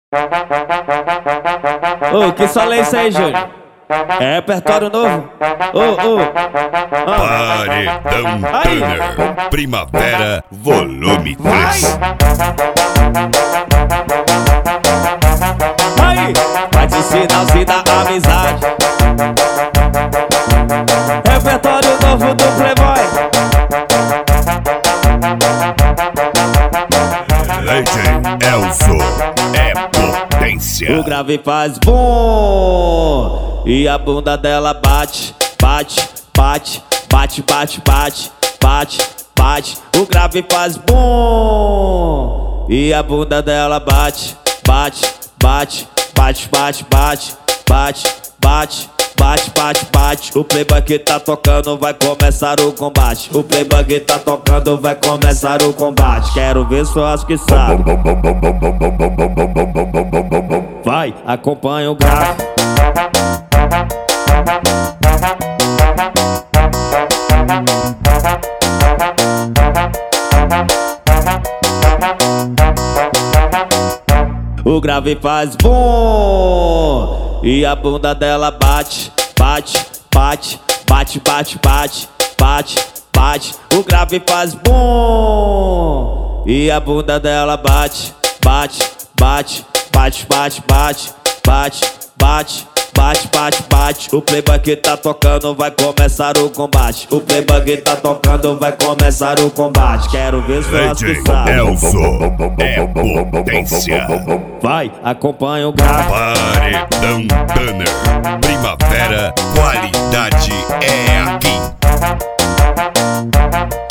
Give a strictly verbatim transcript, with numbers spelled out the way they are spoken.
Ô, oh, que som é isso aí, Júnior? É repertório novo? Ô, ô. Paredão Tanner, Primavera, volume três. Aí, vai te sinalzinho da amizade. Repertório novo do Playboy. D J Elso é potência. O grave faz bom e a bunda dela bate, bate, bate, bate, bate, bate, bate, bate. O grave faz bom e a bunda dela bate, bate, bate, bate, bate, bate, bate, bate. Bate, bate, bate, o playboy que tá tocando vai começar o combate. O playboy que tá tocando vai começar o combate. Quero ver só as que sabem. Vai, acompanha o grave. O grave faz bom e a bunda dela bate, bate, bate, bate, bate, bate, bate, bate. O grave faz bom e a bunda dela bate, bate, bate, bate, bate, bate, bate, bate, bate, bate, bate. O playboy que tá tocando vai começar o combate. O playboy que tá tocando vai começar o combate. Quero ver só as que sabem. Elso é potência. Vai, acompanha o grave. Paredão Tanner, Primavera, qualidade é aqui.